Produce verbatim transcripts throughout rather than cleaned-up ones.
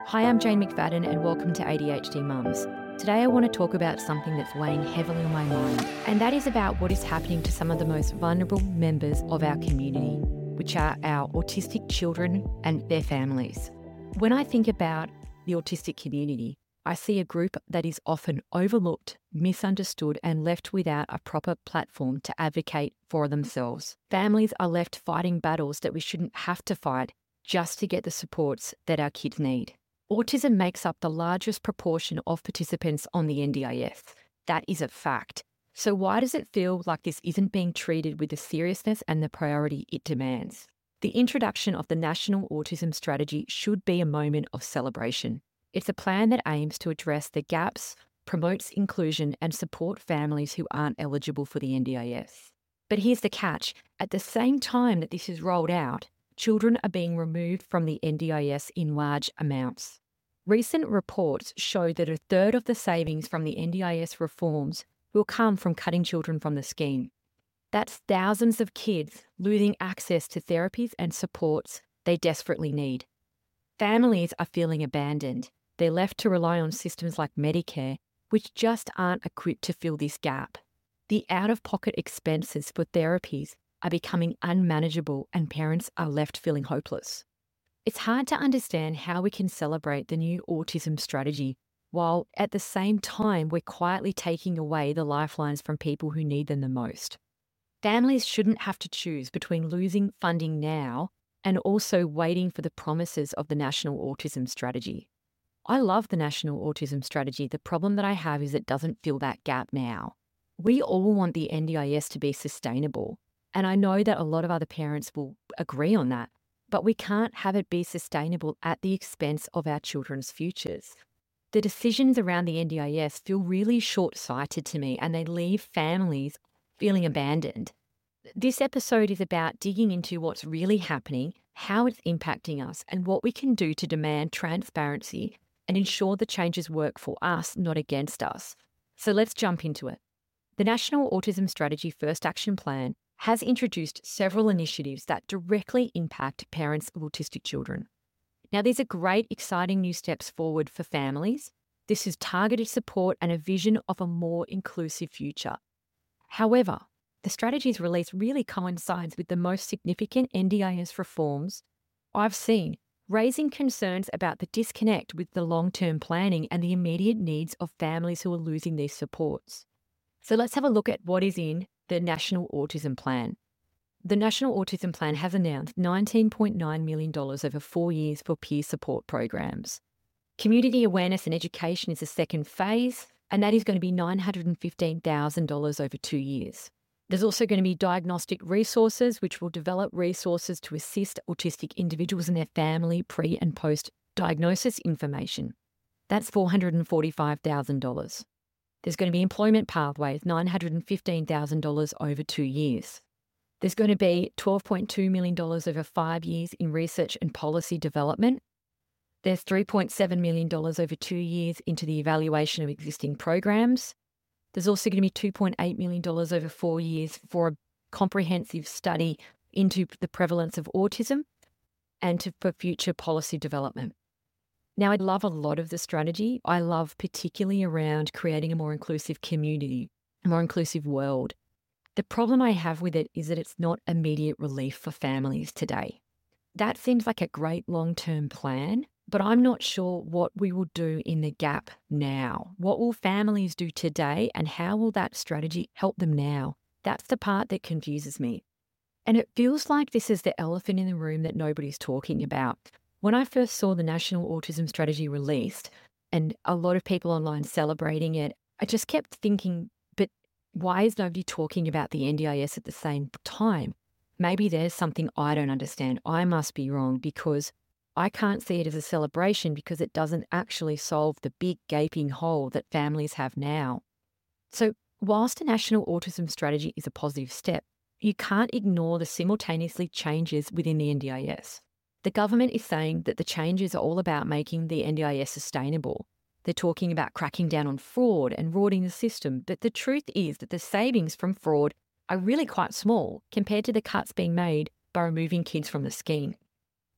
Hi, I'm Jane McFadden and welcome to A D H D Mums. Today I want to talk about something that's weighing heavily on my mind, and that is about what is happening to some of the most vulnerable members of our community, which are our autistic children and their families. When I think about the autistic community, I see a group that is often overlooked, misunderstood, and left without a proper platform to advocate for themselves. Families are left fighting battles that we shouldn't have to fight just to get the supports that our kids need. Autism makes up the largest proportion of participants on the N D I S. That is a fact. So why does it feel like this isn't being treated with the seriousness and the priority it demands? The introduction of the National Autism Strategy should be a moment of celebration. It's a plan that aims to address the gaps, promotes inclusion, and support families who aren't eligible for the N D I S. But here's the catch. At the same time that this is rolled out, children are being removed from the N D I S in large amounts. Recent reports show that a third of the savings from the N D I S reforms will come from cutting children from the scheme. That's thousands of kids losing access to therapies and supports they desperately need. Families are feeling abandoned. They're left to rely on systems like Medicare, which just aren't equipped to fill this gap. The out-of-pocket expenses for therapies are becoming unmanageable and parents are left feeling hopeless. It's hard to understand how we can celebrate the new autism strategy while at the same time we're quietly taking away the lifelines from people who need them the most. Families shouldn't have to choose between losing funding now and also waiting for the promises of the National Autism Strategy. I love the National Autism Strategy. The problem that I have is it doesn't fill that gap now. We all want the N D I S to be sustainable, and I know that a lot of other parents will agree on that. But we can't have it be sustainable at the expense of our children's futures. The decisions around the N D I S feel really short-sighted to me, and they leave families feeling abandoned. This episode is about digging into what's really happening, how it's impacting us, and what we can do to demand transparency and ensure the changes work for us, not against us. So let's jump into it. The National Autism Strategy First Action Plan has introduced several initiatives that directly impact parents of autistic children. Now, these are great, exciting new steps forward for families. This is targeted support and a vision of a more inclusive future. However, the strategy's release really coincides with the most significant N D I S reforms I've seen, raising concerns about the disconnect with the long-term planning and the immediate needs of families who are losing these supports. So let's have a look at what is in the National Autism Plan. The National Autism Plan has announced nineteen point nine million dollars over four years for peer support programs. Community awareness and education is the second phase, and that is going to be nine hundred fifteen thousand dollars over two years. There's also going to be diagnostic resources, which will develop resources to assist autistic individuals and their family pre- and post-diagnosis information. That's four hundred forty-five thousand dollars. There's going to be employment pathways, nine hundred fifteen thousand dollars over two years. There's going to be twelve point two million dollars over five years in research and policy development. There's three point seven million dollars over two years into the evaluation of existing programs. There's also going to be two point eight million dollars over four years for a comprehensive study into the prevalence of autism and to, for future policy development. Now, I love a lot of the strategy. I love particularly around creating a more inclusive community, a more inclusive world. The problem I have with it is that it's not immediate relief for families today. That seems like a great long-term plan, but I'm not sure what we will do in the gap now. What will families do today, and how will that strategy help them now? That's the part that confuses me. And it feels like this is the elephant in the room that nobody's talking about. When I first saw the National Autism Strategy released and a lot of people online celebrating it, I just kept thinking, but why is nobody talking about the N D I S at the same time? Maybe there's something I don't understand. I must be wrong because I can't see it as a celebration because it doesn't actually solve the big gaping hole that families have now. So whilst a National Autism Strategy is a positive step, you can't ignore the simultaneously changes within the N D I S. The government is saying that the changes are all about making the N D I S sustainable. They're talking about cracking down on fraud and rorting the system, but the truth is that the savings from fraud are really quite small compared to the cuts being made by removing kids from the scheme.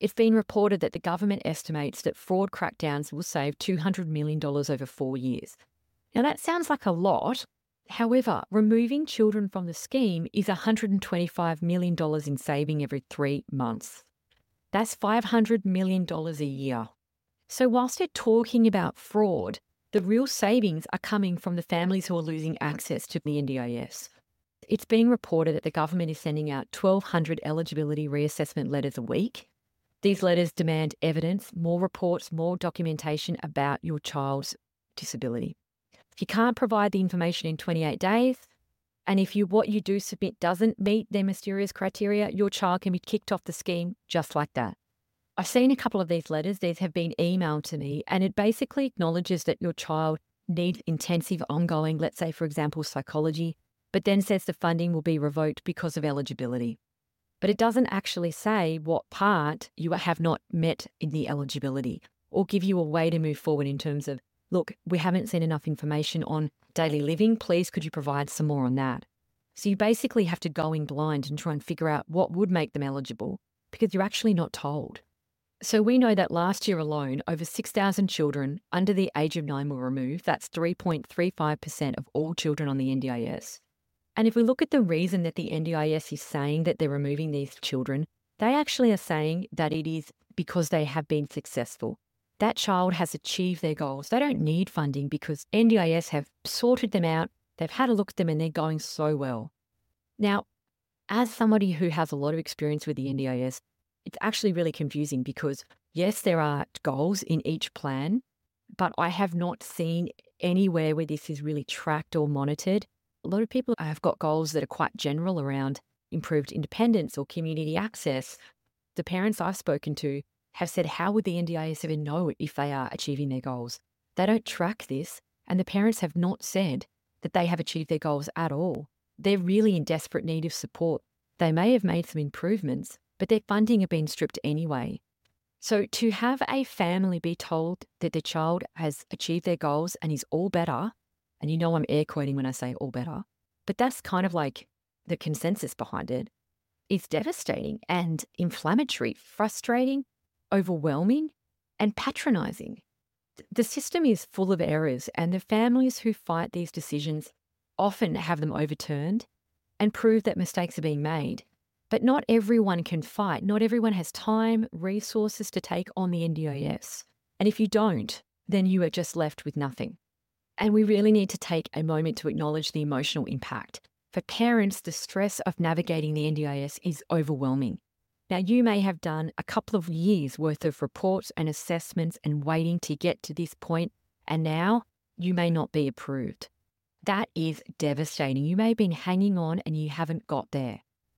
It's been reported that the government estimates that fraud crackdowns will save two hundred million dollars over four years. Now, that sounds like a lot. However, removing children from the scheme is one hundred twenty-five million dollars in saving every three months. That's five hundred million dollars a year. So whilst they're talking about fraud, the real savings are coming from the families who are losing access to the N D I S. It's being reported that the government is sending out twelve hundred eligibility reassessment letters a week. These letters demand evidence, more reports, more documentation about your child's disability. If you can't provide the information in twenty-eight days, and if you what you do submit doesn't meet their mysterious criteria, your child can be kicked off the scheme just like that. I've seen a couple of these letters. These have been emailed to me, and it basically acknowledges that your child needs intensive ongoing, let's say, for example, psychology, but then says the funding will be revoked because of eligibility. But it doesn't actually say what part you have not met in the eligibility or give you a way to move forward in terms of, look, we haven't seen enough information on daily living. Please, could you provide some more on that? So you basically have to go in blind and try and figure out what would make them eligible because you're actually not told. So we know that last year alone, over six thousand children under the age of nine were removed. That's three point three five percent of all children on the N D I S. And if we look at the reason that the N D I S is saying that they're removing these children, they actually are saying that it is because they have been successful. That child has achieved their goals. They don't need funding because N D I S have sorted them out. They've had a look at them and they're going so well. Now, as somebody who has a lot of experience with the N D I S, it's actually really confusing because, yes, there are goals in each plan, but I have not seen anywhere where this is really tracked or monitored. A lot of people have got goals that are quite general around improved independence or community access. The parents I've spoken to have said, how would the N D I S even know if they are achieving their goals? They don't track this, and the parents have not said that they have achieved their goals at all. They're really in desperate need of support. They may have made some improvements, but their funding have been stripped anyway. So to have a family be told that their child has achieved their goals and is all better, and you know I'm air quoting when I say all better, but that's kind of like the consensus behind it, is devastating and inflammatory, frustrating, overwhelming, and patronising. The system is full of errors, and the families who fight these decisions often have them overturned and prove that mistakes are being made. But not everyone can fight. Not everyone has time, resources to take on the N D I S. And if you don't, then you are just left with nothing. And we really need to take a moment to acknowledge the emotional impact. For parents, the stress of navigating the N D I S is overwhelming. Now, you may have done a couple of years worth of reports and assessments and waiting to get to this point, and now you may not be approved. That is devastating. You may have been hanging on and you haven't got there.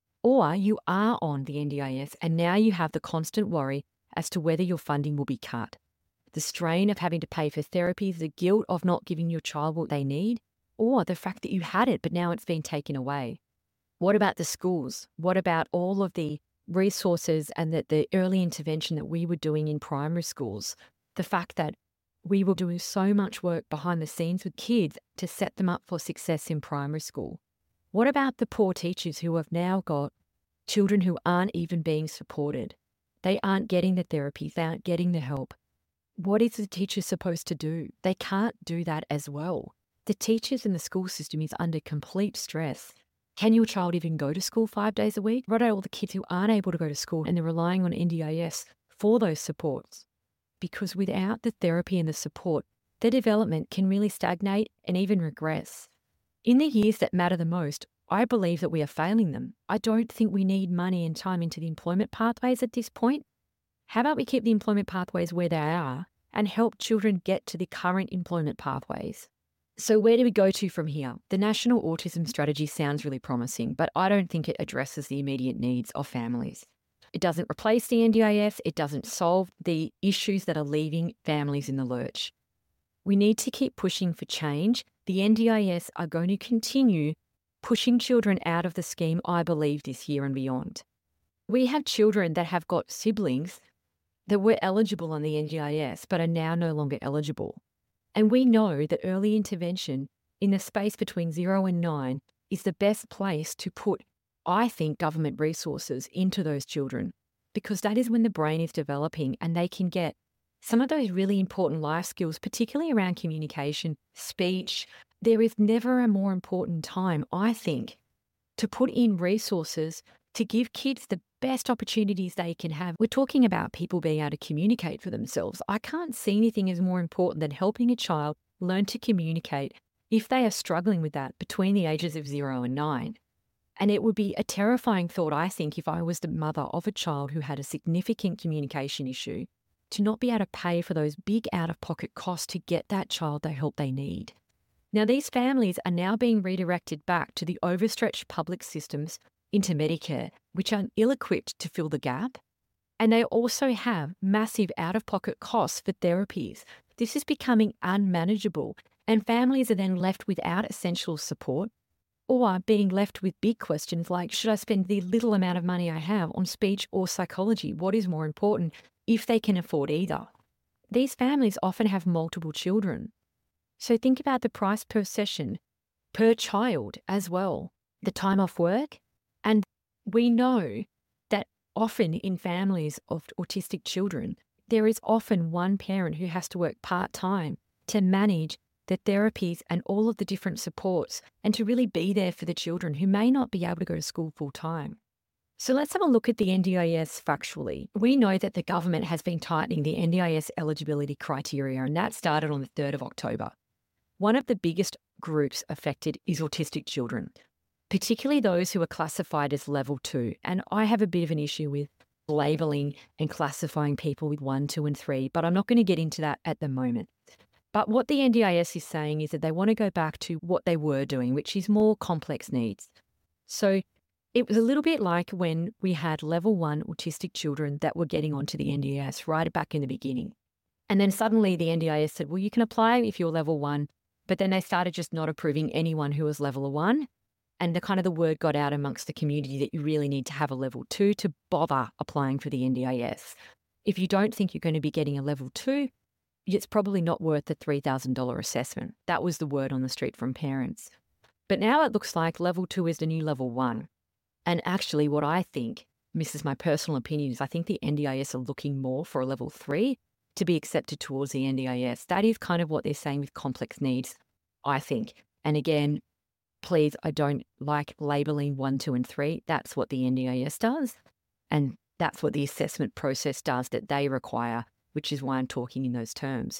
Or you are on the N D I S and now you have the constant worry as to whether your funding will be cut. The strain of having to pay for therapy, the guilt of not giving your child what they need, or the fact that you had it but now it's been taken away. What about the schools? What about all of the resources and the, the early intervention that we were doing in primary schools? The fact that we were doing so much work behind the scenes with kids to set them up for success in primary school. What about the poor teachers who have now got children who aren't even being supported? They aren't getting the therapy, they aren't getting the help. What is the teacher supposed to do? They can't do that as well. The teachers in the school system is under complete stress. Can your child even go to school five days a week? What about all the kids who aren't able to go to school and they're relying on N D I S for those supports? Because without the therapy and the support, their development can really stagnate and even regress. In the years that matter the most, I believe that we are failing them. I don't think we need money and time into the employment pathways at this point. How about we keep the employment pathways where they are and help children get to the current employment pathways? So where do we go to from here? The National Autism Strategy sounds really promising, but I don't think it addresses the immediate needs of families. It doesn't replace the N D I S. It doesn't solve the issues that are leaving families in the lurch. We need to keep pushing for change. The N D I S are going to continue pushing children out of the scheme, I believe, this year and beyond. We have children that have got siblings that were eligible on the N D I S but are now no longer eligible. And we know that early intervention in the space between zero and nine is the best place to put, I think, government resources into those children. because that is when the brain is developing and they can get some of those really important life skills, particularly around communication, speech. There is never a more important time, I think, to put in resources to give kids the best opportunities they can have. We're talking about people being able to communicate for themselves. I can't see anything as more important than helping a child learn to communicate if they are struggling with that between the ages of zero and nine. And it would be a terrifying thought, I think, if I was the mother of a child who had a significant communication issue, to not be able to pay for those big out-of-pocket costs to get that child the help they need. Now, these families are now being redirected back to the overstretched public systems into Medicare, which are ill-equipped to fill the gap. And they also have massive out-of-pocket costs for therapies. This is becoming unmanageable, and families are then left without essential support or being left with big questions like, should I spend the little amount of money I have on speech or psychology? What is more important, if they can afford either? These families often have multiple children. So think about the price per session, per child as well, the time off work. And we know that often in families of autistic children, there is often one parent who has to work part-time to manage the therapies and all of the different supports and to really be there for the children who may not be able to go to school full-time. So let's have a look at the N D I S factually. We know that the government has been tightening the N D I S eligibility criteria, and that started on the third of October. One of the biggest groups affected is autistic children, particularly those who are classified as level two. And I have a bit of an issue with labelling and classifying people with one, two, and three, but I'm not going to get into that at the moment. But what the N D I S is saying is that they want to go back to what they were doing, which is more complex needs. So it was a little bit like when we had level one autistic children that were getting onto the N D I S right back in the beginning. And then suddenly the N D I S said, well, you can apply if you're level one, but then they started just not approving anyone who was level one. And the kind of the word got out amongst the community that you really need to have a level two to bother applying for the N D I S. If you don't think you're going to be getting a level two, it's probably not worth the three thousand dollars assessment. That was the word on the street from parents. But now it looks like level two is the new level one. And actually what I think, this is my personal opinion, is I think the N D I S are looking more for a level three to be accepted towards the N D I S. That is kind of what they're saying with complex needs, I think. And again, please, I don't like labelling one, two, and three. That's what the N D I S does. And that's what the assessment process does that they require, which is why I'm talking in those terms.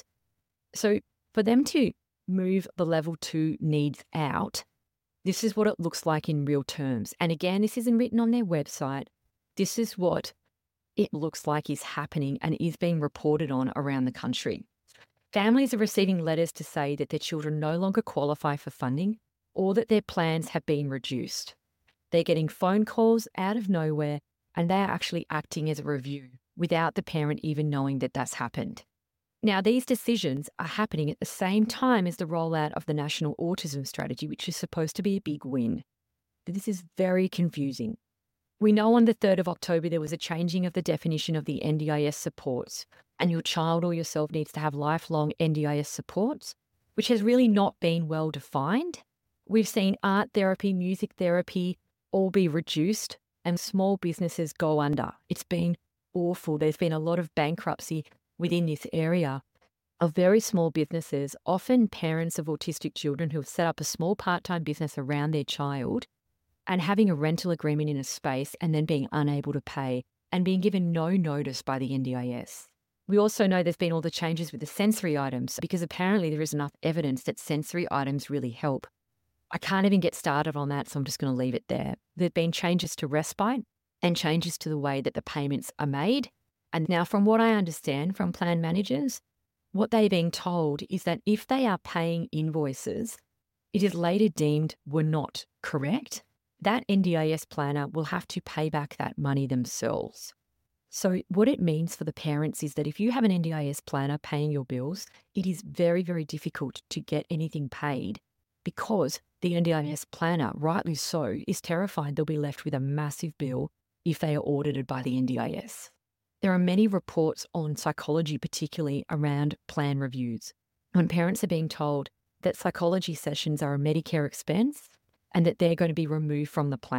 So for them to move the level two needs out, this is what it looks like in real terms. And again, this isn't written on their website. This is what it looks like is happening and is being reported on around the country. Families are receiving letters to say that their children no longer qualify for funding or that their plans have been reduced. They're getting phone calls out of nowhere, and they're actually acting as a review without the parent even knowing that that's happened. Now, these decisions are happening at the same time as the rollout of the National Autism Strategy, which is supposed to be a big win. This is very confusing. We know on the third of October there was a changing of the definition of the N D I S supports, and your child or yourself needs to have lifelong N D I S supports, which has really not been well defined. We've seen art therapy, music therapy all be reduced and small businesses go under. It's been awful. There's been a lot of bankruptcy within this area of very small businesses, often parents of autistic children who have set up a small part-time business around their child and having a rental agreement in a space and then being unable to pay and being given no notice by the N D I S. We also know there's been all the changes with the sensory items because apparently there is enough evidence that sensory items really help. I can't even get started on that, so I'm just going to leave it there. There have been changes to respite and changes to the way that the payments are made. And now from what I understand from plan managers, what they're being told is that if they are paying invoices, it is later deemed were not correct, that N D I S planner will have to pay back that money themselves. So what it means for the parents is that if you have an N D I S planner paying your bills, it is very, very difficult to get anything paid because the N D I S planner, rightly so, is terrified they'll be left with a massive bill if they are audited by the N D I S. There are many reports on psychology, particularly around plan reviews, when parents are being told that psychology sessions are a Medicare expense and that they're going to be removed from the plan.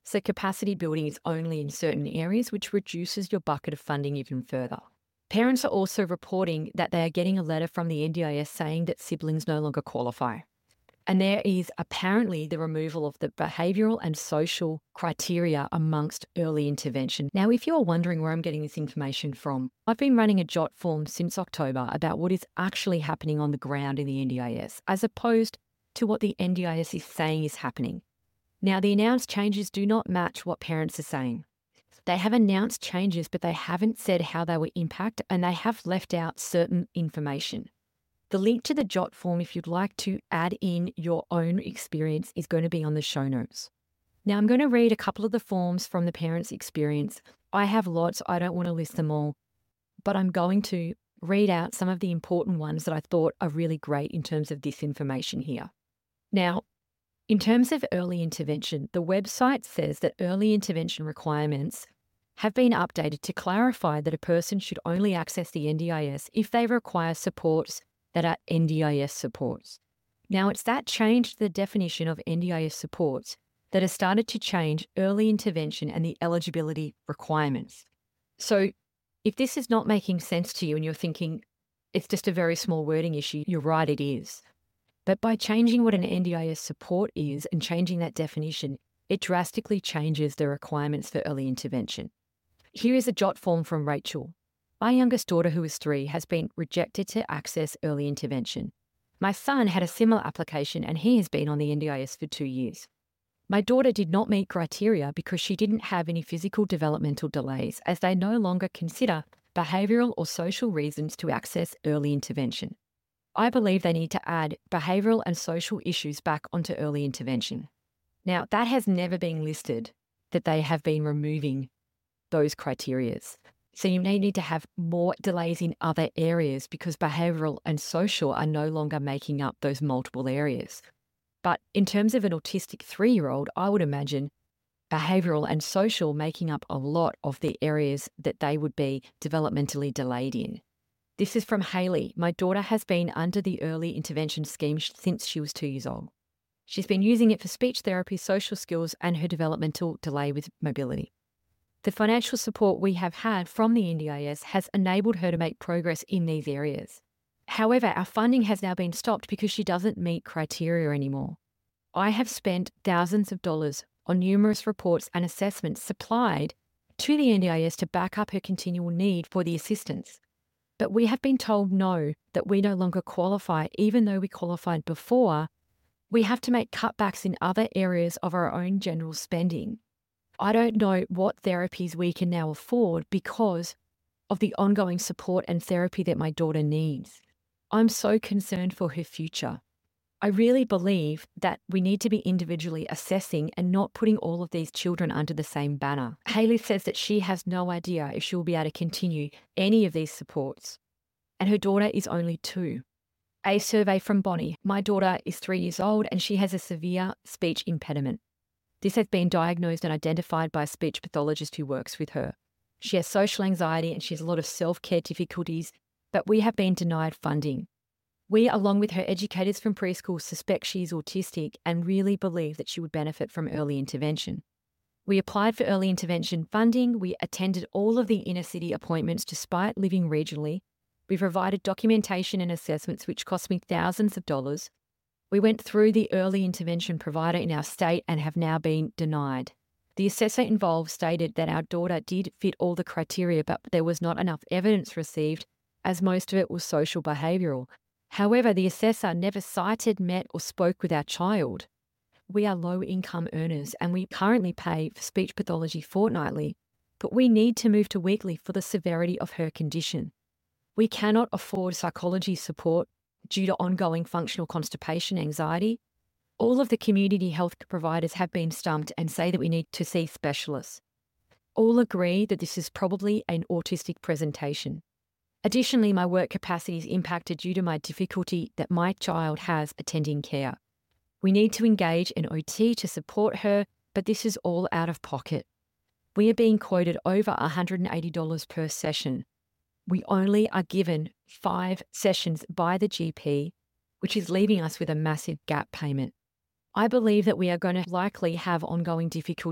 So capacity building is only in certain areas, which reduces your bucket of funding even further. Parents are also reporting that they are getting a letter from the N D I S saying that siblings no longer qualify. And there is apparently the removal of the behavioural and social criteria amongst early intervention. Now, if you're wondering where I'm getting this information from, I've been running a jot form since October about what is actually happening on the ground in the N D I S, as opposed to what the N D I S is saying is happening. Now, the announced changes do not match what parents are saying. They have announced changes, but they haven't said how they will impact, and they have left out certain information. The link to the jot form, if you'd like to add in your own experience, is going to be on the show notes. Now, I'm going to read a couple of the forms from the parents' experience. I have lots. I don't want to list them all, but I'm going to read out some of the important ones that I thought are really great in terms of this information here. Now, in terms of early intervention, the website says that early intervention requirements have been updated to clarify that a person should only access the N D I S if they require supports that are N D I S supports. Now, it's that change to the definition of N D I S supports that has started to change early intervention and the eligibility requirements. So if this is not making sense to you and you're thinking it's just a very small wording issue, you're right, it is. But by changing what an N D I S support is and changing that definition, it drastically changes the requirements for early intervention. Here is a jot form from Rachel. My youngest daughter, who is three, has been rejected to access early intervention. My son had a similar application and he has been on the N D I S for two years. My daughter did not meet criteria because she didn't have any physical developmental delays, as they no longer consider behavioural or social reasons to access early intervention. I believe they need to add behavioural and social issues back onto early intervention. Now, that has never been listed, that they have been removing those criterias. So you may need to have more delays in other areas because behavioural and social are no longer making up those multiple areas. But in terms of an autistic three-year-old, I would imagine behavioural and social making up a lot of the areas that they would be developmentally delayed in. This is from Hayley. My daughter has been under the early intervention scheme since she was two years old. She's been using it for speech therapy, social skills, and her developmental delay with mobility. The financial support we have had from the N D I S has enabled her to make progress in these areas. However, our funding has now been stopped because she doesn't meet criteria anymore. I have spent thousands of dollars on numerous reports and assessments supplied to the N D I S to back up her continual need for the assistance. But we have been told no, that we no longer qualify, even though we qualified before. We have to make cutbacks in other areas of our own general spending. I don't know what therapies we can now afford because of the ongoing support and therapy that my daughter needs. I'm so concerned for her future. I really believe that we need to be individually assessing and not putting all of these children under the same banner. Hayley says that she has no idea if she'll be able to continue any of these supports, and her daughter is only two. A survey from Bonnie. My daughter is three years old and she has a severe speech impediment. This has been diagnosed and identified by a speech pathologist who works with her. She has social anxiety and she has a lot of self-care difficulties, but we have been denied funding. We, along with her educators from preschool, suspect she is autistic and really believe that she would benefit from early intervention. We applied for early intervention funding. We attended all of the inner city appointments despite living regionally. We provided documentation and assessments which cost me thousands of dollars. We went through the early intervention provider in our state and have now been denied. The assessor involved stated that our daughter did fit all the criteria, but there was not enough evidence received, as most of it was social behavioural. However, the assessor never cited, met or spoke with our child. We are low-income earners and we currently pay for speech pathology fortnightly, but we need to move to weekly for the severity of her condition. We cannot afford psychology support due to ongoing functional constipation, anxiety. All of the community health providers have been stumped and say that we need to see specialists. All agree that this is probably an autistic presentation. Additionally, my work capacity is impacted due to my difficulty that my child has attending care. We need to engage an O T to support her, but this is all out of pocket. We are being quoted over one hundred eighty dollars per session. We only are given five sessions by the G P, which is leaving us with a massive gap payment. I believe that we are going to likely have ongoing difficulties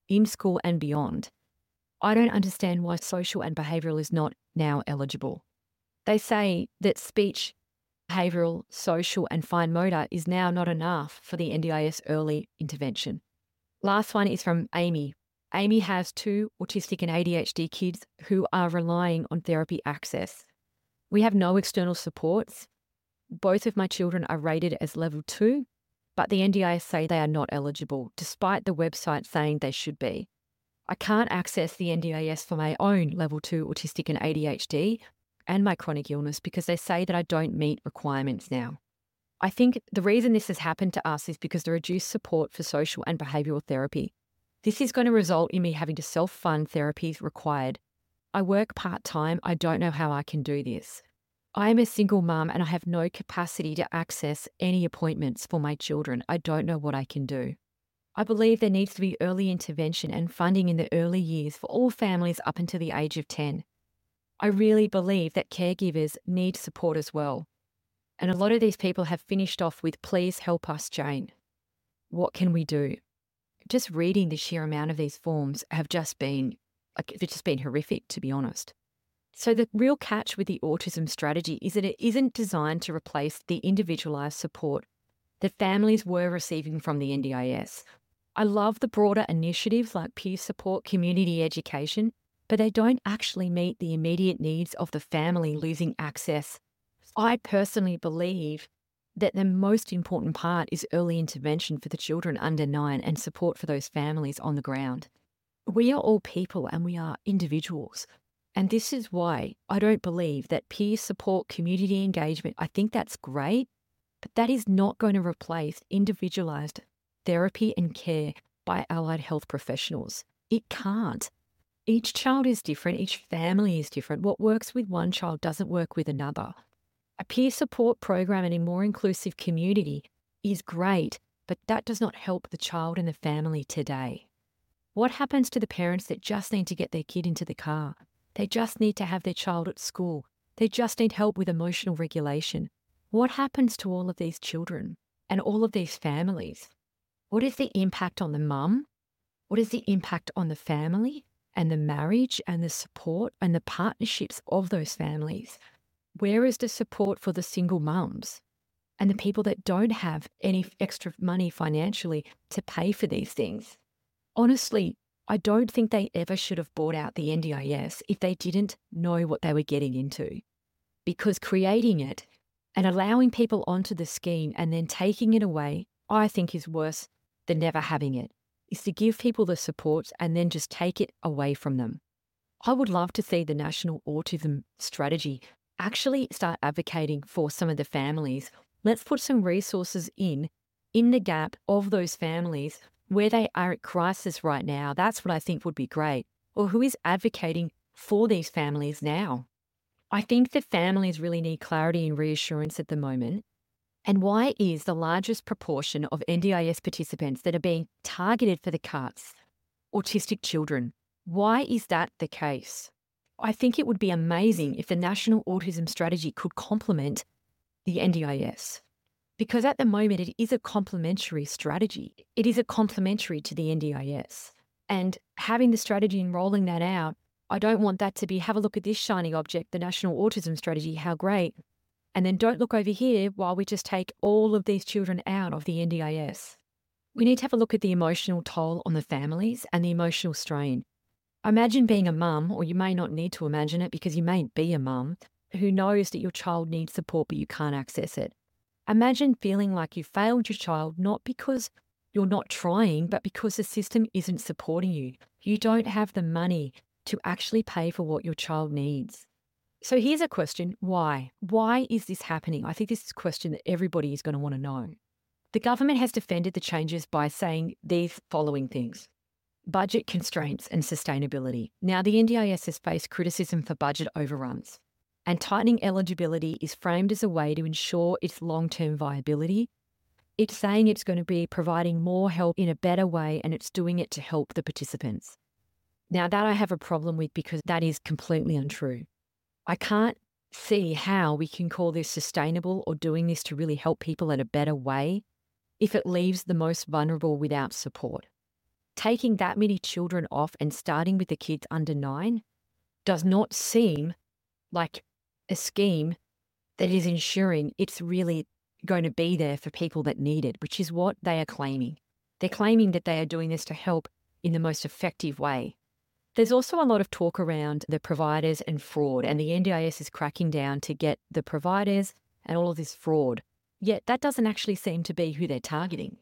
in school and beyond. I don't understand why social and behavioural is not now eligible. They say that speech, behavioural, social and fine motor is now not enough for the N D I S early intervention. Last one is from Amy. Amy has two autistic and A D H D kids who are relying on therapy access. We have no external supports. Both of my children are rated as level two, but the N D I S say they are not eligible, despite the website saying they should be. I can't access the N D I S for my own level two autistic and A D H D and my chronic illness because they say that I don't meet requirements now. I think the reason this has happened to us is because the reduced support for social and behavioural therapy. This is going to result in me having to self-fund therapies required. I work part-time. I don't know how I can do this. I am a single mum and I have no capacity to access any appointments for my children. I don't know what I can do. I believe there needs to be early intervention and funding in the early years for all families up until the age of ten. I really believe that caregivers need support as well. And a lot of these people have finished off with, please help us, Jane. What can we do? Just reading the sheer amount of these forms have just been, like, it's just been horrific, to be honest. So the real catch with the autism strategy is that it isn't designed to replace the individualised support that families were receiving from the N D I S. I love the broader initiatives like peer support, community education, but they don't actually meet the immediate needs of the family losing access. I personally believe that the most important part is early intervention for the children under nine and support for those families on the ground. We are all people and we are individuals. And this is why I don't believe that peer support, community engagement, I think that's great, but that is not going to replace individualised therapy and care by allied health professionals. It can't. Each child is different. Each family is different. What works with one child doesn't work with another. A peer support program and a more inclusive community is great, but that does not help the child and the family today. What happens to the parents that just need to get their kid into the car? They just need to have their child at school. They just need help with emotional regulation. What happens to all of these children and all of these families? What is the impact on the mum? What is the impact on the family and the marriage and the support and the partnerships of those families? Where is the support for the single mums and the people that don't have any extra money financially to pay for these things? Honestly, I don't think they ever should have bought out the N D I S if they didn't know what they were getting into. Because creating it and allowing people onto the scheme and then taking it away, I think is worse than never having it, is to give people the supports and then just take it away from them. I would love to see the National Autism Strategy actually start advocating for some of the families. Let's put some resources in, in the gap of those families where they are at crisis right now. That's what I think would be great. Or who is advocating for these families now? I think that families really need clarity and reassurance at the moment. And why is the largest proportion of N D I S participants that are being targeted for the cuts autistic children? Why is that the case? I think it would be amazing if the National Autism Strategy could complement the N D I S. Because at the moment, it is a complementary strategy. It is a complementary to the N D I S. And having the strategy and rolling that out, I don't want that to be, have a look at this shiny object, the National Autism Strategy, how great. And then don't look over here while we just take all of these children out of the N D I S. We need to have a look at the emotional toll on the families and the emotional strain. Imagine being a mum, or you may not need to imagine it because you may be a mum, who knows that your child needs support but you can't access it. Imagine feeling like you failed your child not because you're not trying, but because the system isn't supporting you. You don't have the money to actually pay for what your child needs. So here's a question, why? Why is this happening? I think this is a question that everybody is going to want to know. The government has defended the changes by saying these following things: budget constraints and sustainability. Now, the N D I S has faced criticism for budget overruns, and tightening eligibility is framed as a way to ensure its long-term viability. It's saying it's going to be providing more help in a better way, and it's doing it to help the participants. Now, that I have a problem with because that is completely untrue. I can't see how we can call this sustainable or doing this to really help people in a better way if it leaves the most vulnerable without support. taking that many children off and starting with the kids under nine does not seem like a scheme that is ensuring it's really going to be there for people that need it, which is what they are claiming. They're claiming that they are doing this to help in the most effective way. There's also a lot of talk around the providers and fraud, and the N D I S is cracking down to get the providers and all of this fraud. Yet that doesn't actually seem to be who they're targeting.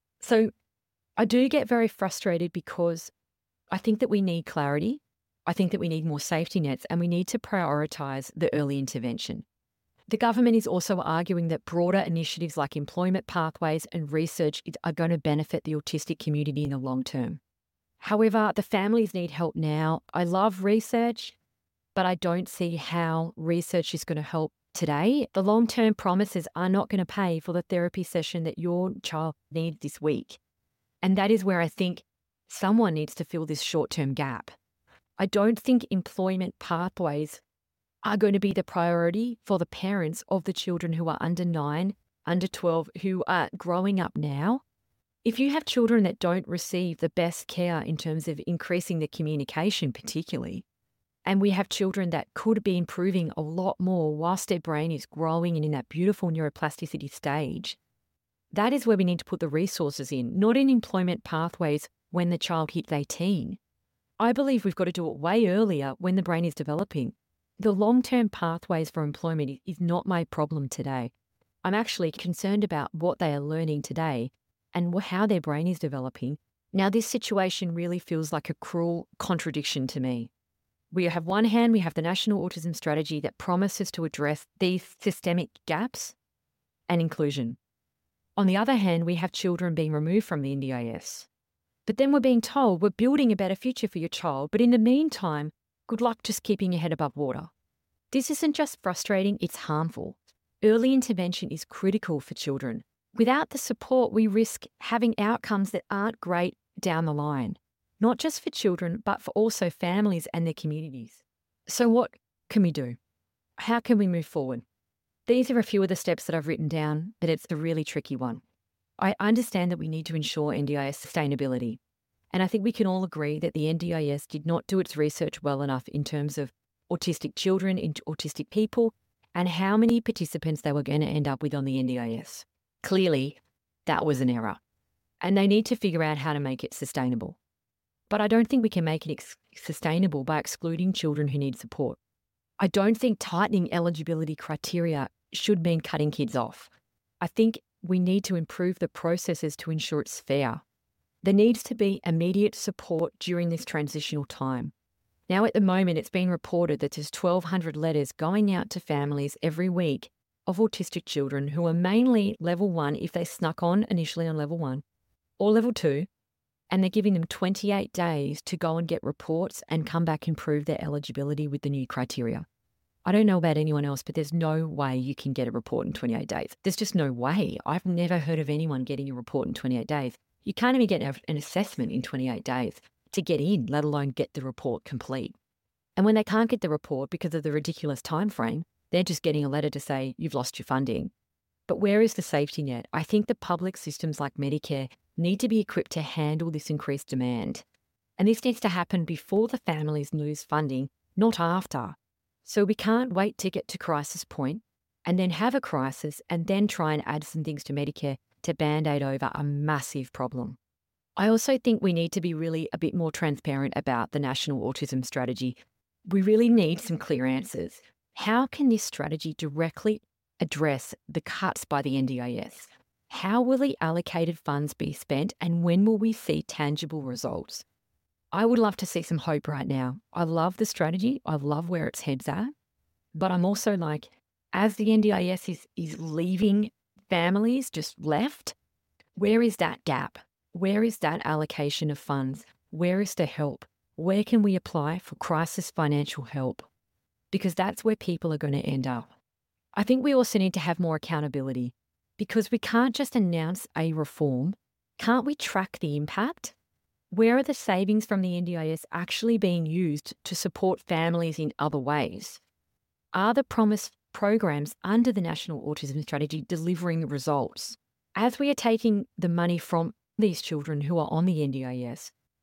So I do get very frustrated because I think that we need clarity. I think that we need more safety nets, and we need to prioritise the early intervention. The government is also arguing that broader initiatives like employment pathways and research are going to benefit the autistic community in the long term. However, the families need help now. I love research, but I don't see how research is going to help today. The long-term promises are not going to pay for the therapy session that your child needs this week. And that is where I think someone needs to fill this short-term gap. I don't think employment pathways are going to be the priority for the parents of the children who are under nine, under twelve, who are growing up now. If you have children that don't receive the best care in terms of increasing the communication particularly, and we have children that could be improving a lot more whilst their brain is growing and in that beautiful neuroplasticity stage, that is where we need to put the resources in, not in employment pathways when the child hits eighteen. I believe we've got to do it way earlier when the brain is developing. The long-term pathways for employment is not my problem today. I'm actually concerned about what they are learning today and how their brain is developing. Now, this situation really feels like a cruel contradiction to me. We have one hand, we have the National Autism Strategy that promises to address these systemic gaps and inclusion. On the other hand, we have children being removed from the N D I S. But then we're being told we're building a better future for your child, but in the meantime, good luck just keeping your head above water. This isn't just frustrating, it's harmful. Early intervention is critical for children. Without the support, we risk having outcomes that aren't great down the line, not just for children, but for also families and their communities. So what can we do? How can we move forward? These are a few of the steps that I've written down, but it's a really tricky one. I understand that we need to ensure N D I S sustainability. And I think we can all agree that the N D I S did not do its research well enough in terms of autistic children, into autistic people, and how many participants they were going to end up with on the N D I S. Clearly, that was an error. And they need to figure out how to make it sustainable. But I don't think we can make it ex- sustainable by excluding children who need support. I don't think tightening eligibility criteria should mean cutting kids off. I think we need to improve the processes to ensure it's fair. There needs to be immediate support during this transitional time. Now, at the moment, it's been reported that there's twelve hundred letters going out to families every week of autistic children who are mainly level one if they snuck on initially on level one or level two, and they're giving them twenty-eight days to go and get reports and come back and prove their eligibility with the new criteria. I don't know about anyone else, but there's no way you can get a report in twenty-eight days. There's just no way. I've never heard of anyone getting a report in twenty-eight days. You can't even get an assessment in twenty-eight days to get in, let alone get the report complete. And when they can't get the report because of the ridiculous time frame, they're just getting a letter to say, you've lost your funding. But where is the safety net? I think the public systems like Medicare need to be equipped to handle this increased demand. And this needs to happen before the families lose funding, not after. So we can't wait to get to crisis point and then have a crisis and then try and add some things to Medicare to band-aid over a massive problem. I also think we need to be really a bit more transparent about the National Autism Strategy. We really need some clear answers. How can this strategy directly address the cuts by the N D I S? How will the allocated funds be spent, and when will we see tangible results? I would love to see some hope right now. I love the strategy. I love where its head's at. But I'm also like, as the N D I S is, is leaving families just left, where is that gap? Where is that allocation of funds? Where is the help? Where can we apply for crisis financial help? Because that's where people are going to end up. I think we also need to have more accountability, because we can't just announce a reform. Can't we track the impact? Where are the savings from the N D I S actually being used to support families in other ways? Are the promised programs under the National Autism Strategy delivering results? As we are taking the money from these children who are on the N D I S,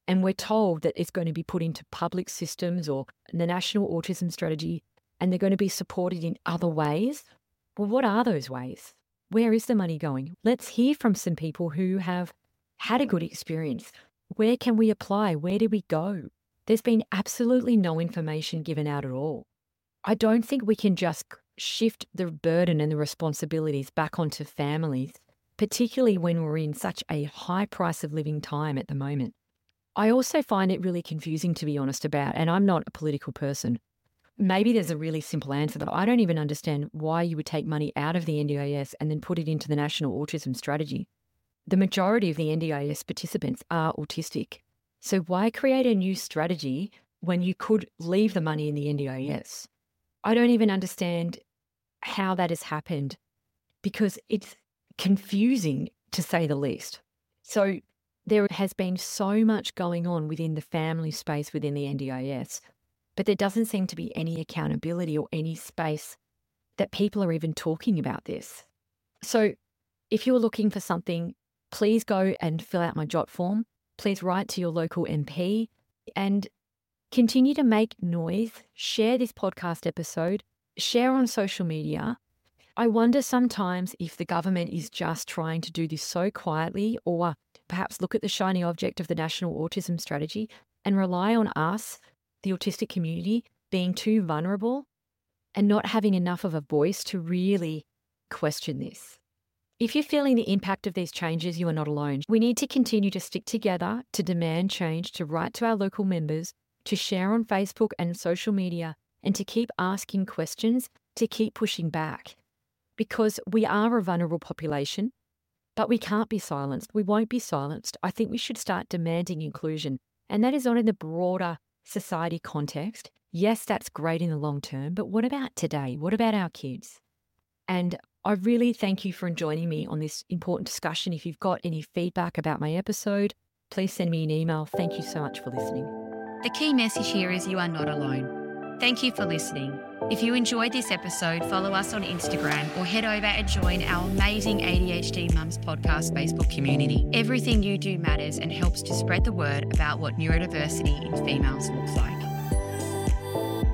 and we're told that it's going to be put into public systems or the National Autism Strategy, and they're going to be supported in other ways. Well, what are those ways? Where is the money going? Let's hear from some people who have had a good experience. Where can we apply? Where do we go? There's been absolutely no information given out at all. I don't think we can just shift the burden and the responsibilities back onto families, particularly when we're in such a high price of living time at the moment. I also find it really confusing, to be honest, about, and I'm not a political person, maybe there's a really simple answer, but I don't even understand why you would take money out of the N D I S and then put it into the National Autism Strategy. The majority of the N D I S participants are autistic. So why create a new strategy when you could leave the money in the N D I S? I don't even understand how that has happened because it's confusing, to say the least. So there has been so much going on within the family space within the N D I S, but there doesn't seem to be any accountability or any space that people are even talking about this. So if you're looking for something, please go and fill out my jot form. Please write to your local M P and continue to make noise. Share this podcast episode. Share on social media. I wonder sometimes if the government is just trying to do this so quietly, or perhaps look at the shiny object of the National Autism Strategy and rely on us, the autistic community, being too vulnerable and not having enough of a voice to really question this. If you're feeling the impact of these changes, you are not alone. We need to continue to stick together, to demand change, to write to our local members, to share on Facebook and social media, and to keep asking questions, to keep pushing back. Because we are a vulnerable population, but we can't be silenced. We won't be silenced. I think we should start demanding inclusion. And that is not in the broader society context. Yes, that's great in the long term, but what about today? What about our kids? And I really thank you for joining me on this important discussion. If you've got any feedback about my episode, please send me an email. Thank you so much for listening. The key message here is you are not alone. Thank you for listening. If you enjoyed this episode, follow us on Instagram or head over and join our amazing A D H D Mums Podcast Facebook community. Everything you do matters and helps to spread the word about what neurodiversity in females looks like.